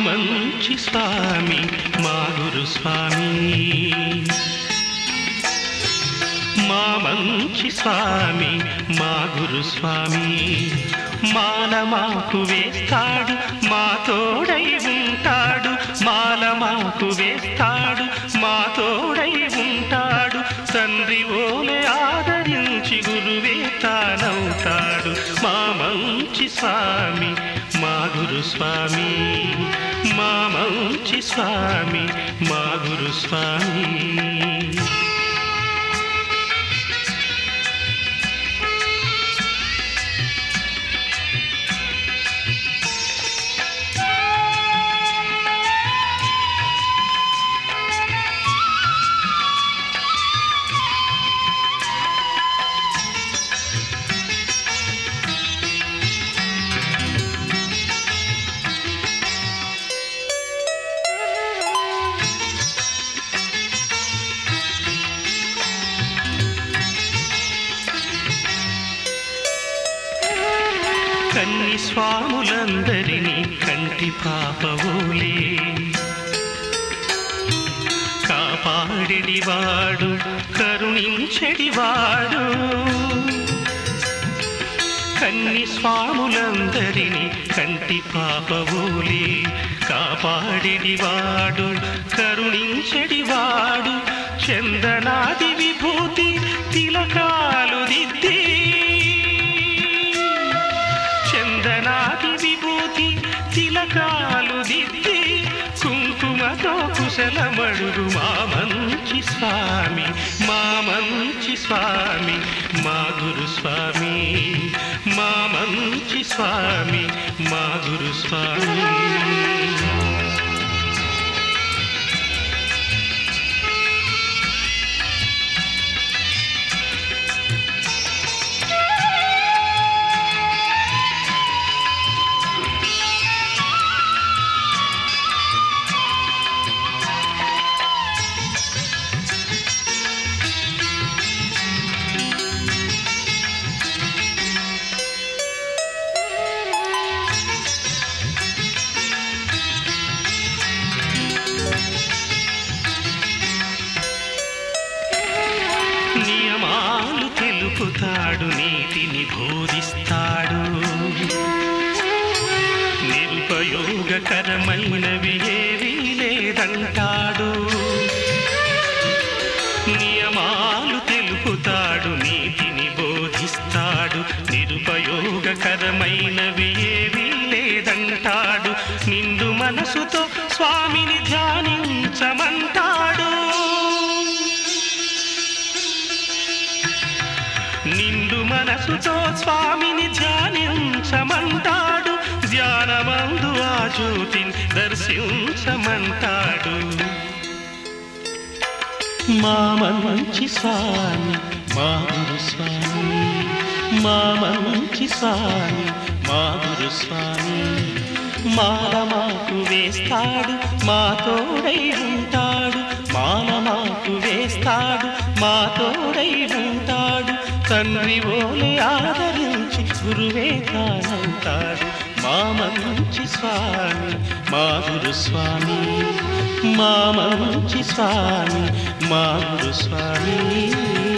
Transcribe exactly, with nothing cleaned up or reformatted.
మంచి స్వామి మా గురు స్వామి, మా మంచి స్వామి మా గురు స్వామి. మాల మాకు వేస్తాడు మా తోడై ఉంటాడు, మాల మాకు వేస్తాడు మా తోడై ఉంటాడు. తండ్రి ఓలే ఆదరించి గురువే తానవుతాడు. మా మంచి స్వామి మా గురు స్వామి, మా మంచి స్వామి మా గురు స్వామి. కన్ని స్వాములందరినీ కంటి పాపవోలే కాపాడిడివాడు కరుణించెడివాడు. కన్ని స్వాములందరినీ కంటి పాపవోలే కాపాడిడివాడు కరుణించెడివాడు. చందనాది విభూతి తిలకాలు దిద్ది, చందనాది విభూతి తిలకాలు దిద్ది కుంకుమతో కుశలమడుగు మా మంచి స్వామి, మా మంచి స్వామి మా గురు స్వామి, మా మంచి స్వామి మా గురు స్వామి. నియమాలు తెలుపుతాడు నీతిని బోధిస్తాడు, నిరుపయోగకరమైనవి ఏవీ లేదంటాడు. నియమాలు తెలుపుతాడు నీతిని బోధిస్తాడు, నిరుపయోగకరమైనవి ఏవీ లేదంటాడు. నిండు మనసుతో స్వామిని ధ్యానించమంటాడు, నిండు మనసుతో స్వామిని ధ్యానించమంటాడు. ధ్యానమందు ఆ జ్యోతిని దర్శించమంటాడు. మా మంచి స్వామి మా గురు స్వామి, మా మంచి స్వామి మా గురు స్వామి. మాల మాకు వేస్తాడు మా తోడై ఉంటాడు, మాల మాకు వేస్తాడు మా తోడై ఉంటాడు. తండ్రి ఓలే ఆదరించి గురువే తానవుతాడు. మా మంచి స్వామి మా గురు స్వామి, మా మంచి స్వామి మా గురు స్వామి.